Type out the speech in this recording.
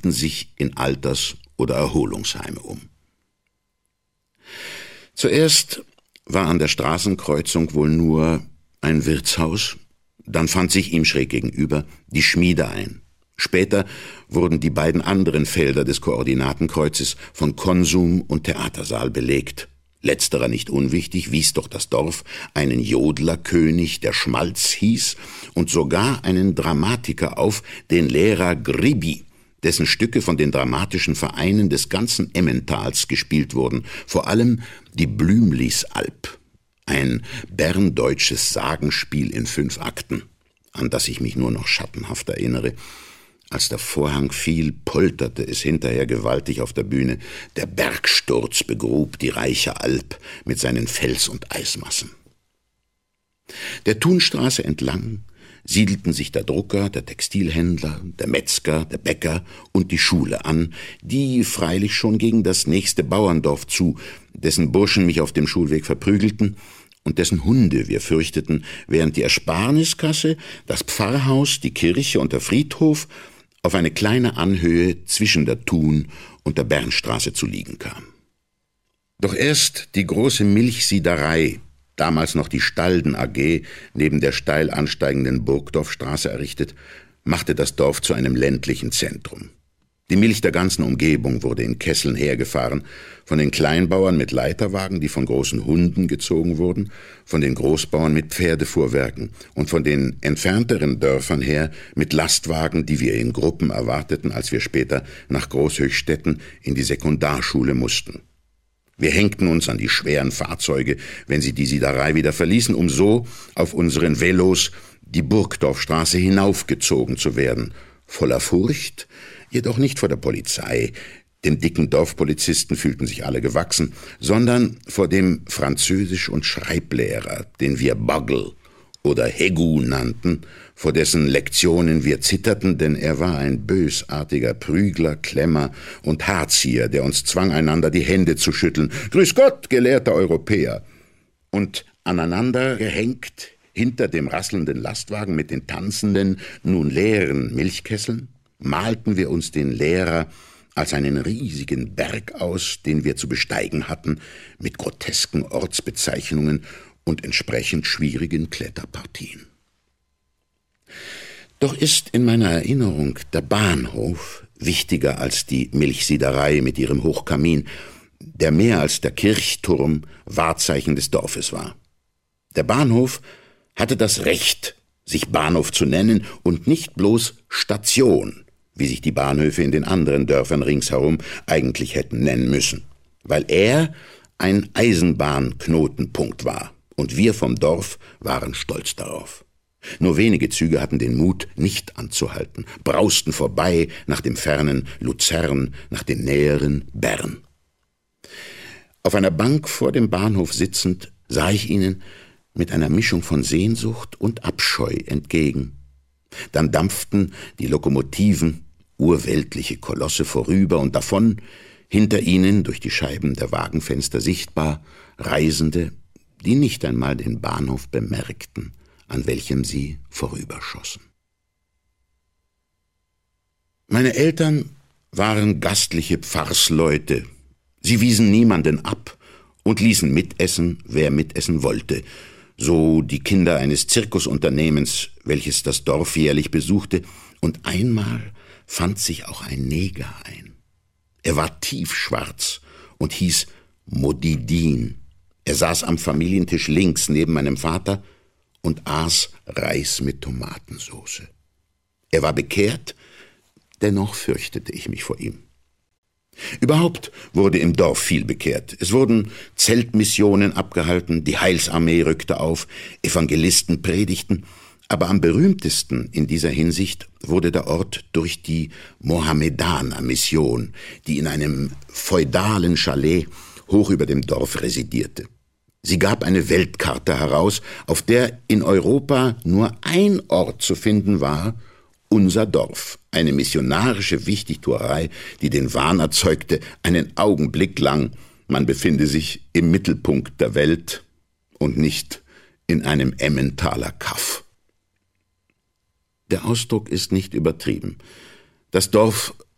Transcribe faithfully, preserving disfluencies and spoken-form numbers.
siedten sich in Alters- oder Erholungsheime um. Zuerst war an der Straßenkreuzung wohl nur ein Wirtshaus, dann fand sich ihm schräg gegenüber die Schmiede ein. Später wurden die beiden anderen Felder des Koordinatenkreuzes von Konsum und Theatersaal belegt. Letzterer nicht unwichtig, wies doch das Dorf einen Jodlerkönig, der Schmalz hieß, und sogar einen Dramatiker auf, den Lehrer Gribi, dessen Stücke von den dramatischen Vereinen des ganzen Emmentals gespielt wurden, vor allem die Blümlisalp, ein berndeutsches Sagenspiel in fünf Akten, an das ich mich nur noch schattenhaft erinnere. Als der Vorhang fiel, polterte es hinterher gewaltig auf der Bühne. Der Bergsturz begrub die reiche Alp mit seinen Fels- und Eismassen. Der Thunstraße entlang siedelten sich der Drucker, der Textilhändler, der Metzger, der Bäcker und die Schule an, die freilich schon gegen das nächste Bauerndorf zu, dessen Burschen mich auf dem Schulweg verprügelten und dessen Hunde wir fürchteten, während die Ersparniskasse, das Pfarrhaus, die Kirche und der Friedhof auf eine kleine Anhöhe zwischen der Thun- und der Bernstraße zu liegen kam. Doch erst die große Milchsiederei, damals noch die Stalden A G, neben der steil ansteigenden Burgdorfstraße errichtet, machte das Dorf zu einem ländlichen Zentrum. Die Milch der ganzen Umgebung wurde in Kesseln hergefahren, von den Kleinbauern mit Leiterwagen, die von großen Hunden gezogen wurden, von den Großbauern mit Pferdefuhrwerken und von den entfernteren Dörfern her mit Lastwagen, die wir in Gruppen erwarteten, als wir später nach Großhöchstädten in die Sekundarschule mussten. Wir hängten uns an die schweren Fahrzeuge, wenn sie die Siederei wieder verließen, um so auf unseren Velos die Burgdorfstraße hinaufgezogen zu werden, voller Furcht, jedoch nicht vor der Polizei, dem dicken Dorfpolizisten fühlten sich alle gewachsen, sondern vor dem Französisch- und Schreiblehrer, den wir Buggle oder Hegu nannten, vor dessen Lektionen wir zitterten, denn er war ein bösartiger Prügler, Klemmer und Haarzieher, der uns zwang, einander die Hände zu schütteln. »Grüß Gott, gelehrter Europäer!« Und aneinander gehängt, hinter dem rasselnden Lastwagen mit den tanzenden, nun leeren Milchkesseln, malten wir uns den Lehrer als einen riesigen Berg aus, den wir zu besteigen hatten, mit grotesken Ortsbezeichnungen und entsprechend schwierigen Kletterpartien. Doch ist in meiner Erinnerung der Bahnhof wichtiger als die Milchsiederei mit ihrem Hochkamin, der mehr als der Kirchturm Wahrzeichen des Dorfes war. Der Bahnhof hatte das Recht, sich Bahnhof zu nennen und nicht bloß Station, wie sich die Bahnhöfe in den anderen Dörfern ringsherum eigentlich hätten nennen müssen, weil er ein Eisenbahnknotenpunkt war und wir vom Dorf waren stolz darauf. Nur wenige Züge hatten den Mut, nicht anzuhalten, brausten vorbei nach dem fernen Luzern, nach dem näheren Bern. Auf einer Bank vor dem Bahnhof sitzend sah ich ihnen mit einer Mischung von Sehnsucht und Abscheu entgegen. Dann dampften die Lokomotiven, urweltliche Kolosse, vorüber und davon, hinter ihnen durch die Scheiben der Wagenfenster sichtbar, Reisende, die nicht einmal den Bahnhof bemerkten, an welchem sie vorüberschossen. Meine Eltern waren gastliche Pfarrsleute. Sie wiesen niemanden ab und ließen mitessen, wer mitessen wollte, so die Kinder eines Zirkusunternehmens, welches das Dorf jährlich besuchte, und einmal fand sich auch ein Neger ein. Er war tiefschwarz und hieß Modidin. Er saß am Familientisch links neben meinem Vater und aß Reis mit Tomatensauce. Er war bekehrt, dennoch fürchtete ich mich vor ihm. Überhaupt wurde im Dorf viel bekehrt. Es wurden Zeltmissionen abgehalten, die Heilsarmee rückte auf, Evangelisten predigten, aber am berühmtesten in dieser Hinsicht wurde der Ort durch die Mohammedaner-Mission, die in einem feudalen Chalet hoch über dem Dorf residierte. Sie gab eine Weltkarte heraus, auf der in Europa nur ein Ort zu finden war, unser Dorf, eine missionarische Wichtigtuerei, die den Wahn erzeugte, einen Augenblick lang, man befinde sich im Mittelpunkt der Welt und nicht in einem Emmentaler Kaff. Der Ausdruck ist nicht übertrieben. Das Dorf